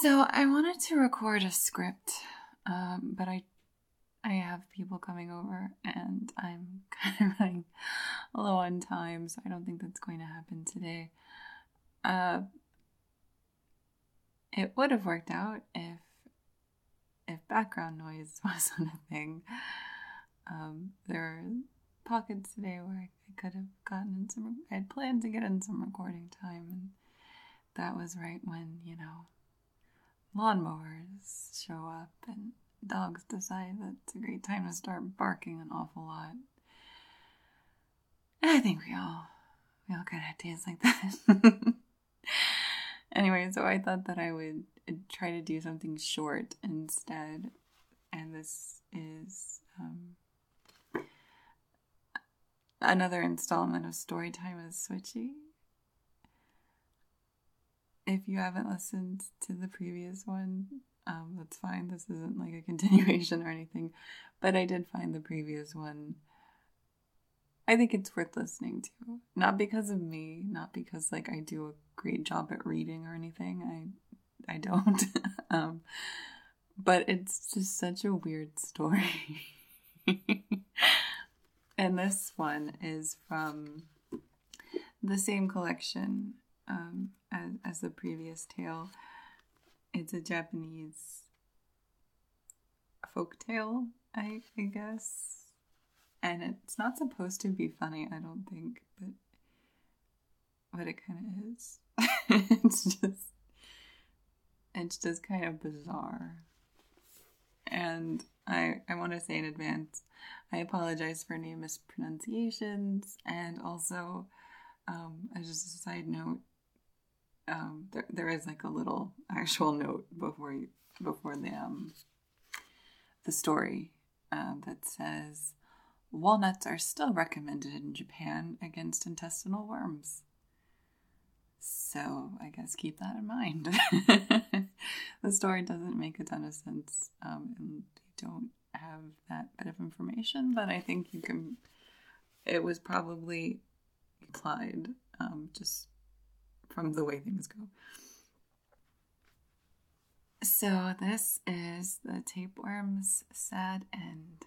So I wanted to record a script, but I have people coming over and I'm kind of running low on time, so I don't think that's going to happen today. It would have worked out if background noise wasn't a thing. There are pockets today where I could have gotten in I had planned to get in some recording time, and that was right when, lawnmowers show up and dogs decide that it's a great time to start barking an awful lot. I think we all kind of have days like that. Anyway, so I thought that I would try to do something short instead, and this is another installment of Storytime is Switchy. If you haven't listened to the previous one, that's fine. This isn't like a continuation or anything, but I did find the previous one. I think it's worth listening to. Not because of me, not because I do a great job at reading or anything. I don't. But it's just such a weird story. And this one is from the same collection as the previous tale. It's a Japanese folk tale, I guess. And it's not supposed to be funny, I don't think, but it kind of is. It's just kind of bizarre. And I want to say in advance, I apologize for any mispronunciations, and also, as just a side note, there is a little actual note before the story that says, walnuts are still recommended in Japan against intestinal worms. So I guess keep that in mind. The story doesn't make a ton of sense, and you don't have that bit of information, but I think it was probably implied, just from the way things go. So this is the tapeworm's sad end.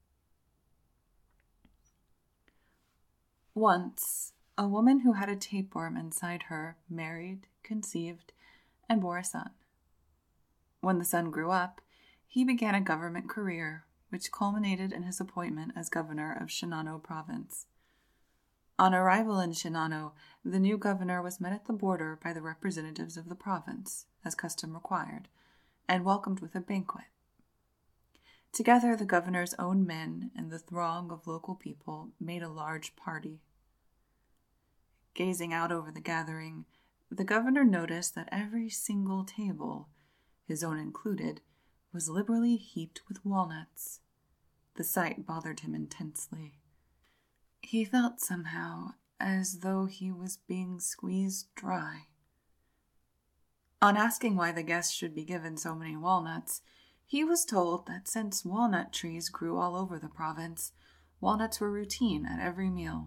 Once, a woman who had a tapeworm inside her married, conceived, and bore a son. When the son grew up, he began a government career, which culminated in his appointment as governor of Shinano Province. On arrival in Shinano, the new governor was met at the border by the representatives of the province, as custom required, and welcomed with a banquet. Together, the governor's own men and the throng of local people made a large party. Gazing out over the gathering, the governor noticed that every single table, his own included, was liberally heaped with walnuts. The sight bothered him intensely. He felt somehow as though he was being squeezed dry. On asking why the guests should be given so many walnuts, he was told that since walnut trees grew all over the province, walnuts were routine at every meal.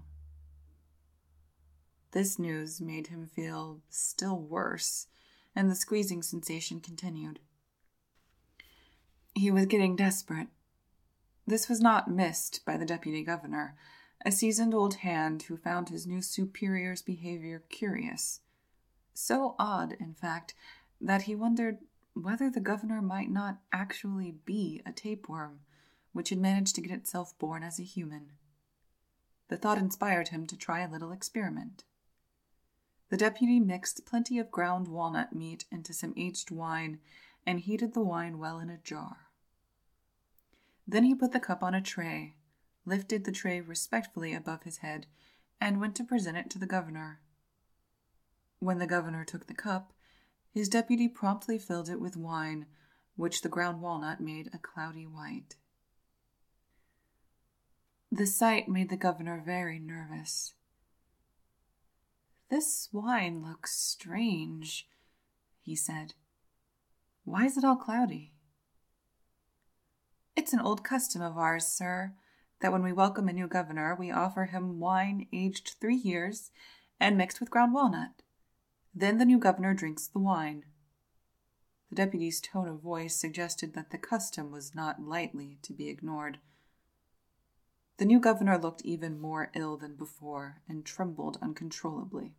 This news made him feel still worse, and the squeezing sensation continued. He was getting desperate. This was not missed by the deputy governor, a seasoned old hand who found his new superior's behavior curious. So odd, in fact, that he wondered whether the governor might not actually be a tapeworm, which had managed to get itself born as a human. The thought inspired him to try a little experiment. The deputy mixed plenty of ground walnut meat into some aged wine and heated the wine well in a jar. Then he put the cup on a tray, lifted the tray respectfully above his head, and went to present it to the governor. When the governor took the cup, his deputy promptly filled it with wine, which the ground walnut made a cloudy white. The sight made the governor very nervous. "This wine looks strange," he said. "Why is it all cloudy?" "It's an old custom of ours, sir, that when we welcome a new governor, we offer him wine aged 3 years and mixed with ground walnut. Then the new governor drinks the wine." The deputy's tone of voice suggested that the custom was not lightly to be ignored. The new governor looked even more ill than before and trembled uncontrollably.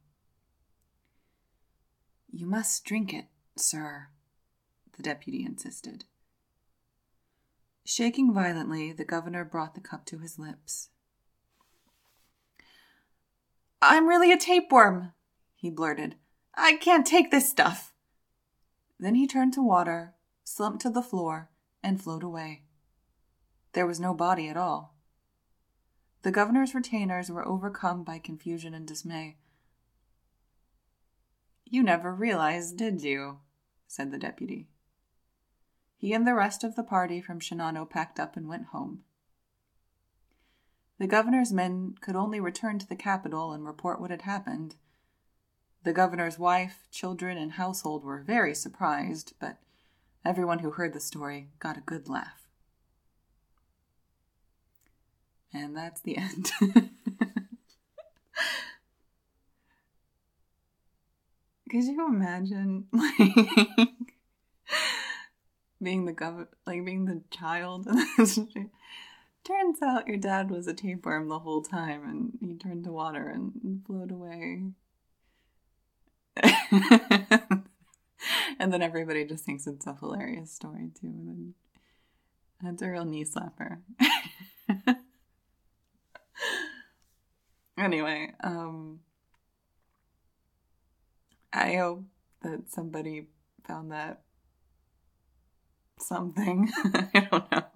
"You must drink it, sir," the deputy insisted. Shaking violently, the governor brought the cup to his lips. "I'm really a tapeworm," he blurted. "I can't take this stuff." Then he turned to water, slumped to the floor, and floated away. There was no body at all. The governor's retainers were overcome by confusion and dismay. "You never realized, did you?" said the deputy. He and the rest of the party from Shinano packed up and went home. The governor's men could only return to the capital and report what had happened. The governor's wife, children, and household were very surprised, but everyone who heard the story got a good laugh. And that's the end. Could you imagine, being the child? Turns out your dad was a tapeworm the whole time, and he turned to water and floated away. And then everybody just thinks it's a hilarious story too. And that's a real knee slapper. Anyway, I hope that somebody found that something. I don't know.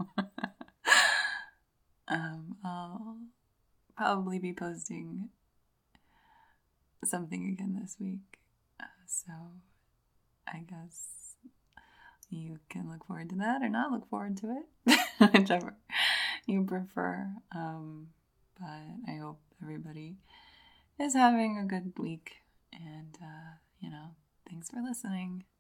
I'll probably be posting something again this week. So I guess you can look forward to that or not look forward to it, whichever you prefer. But I hope everybody is having a good week. And, thanks for listening.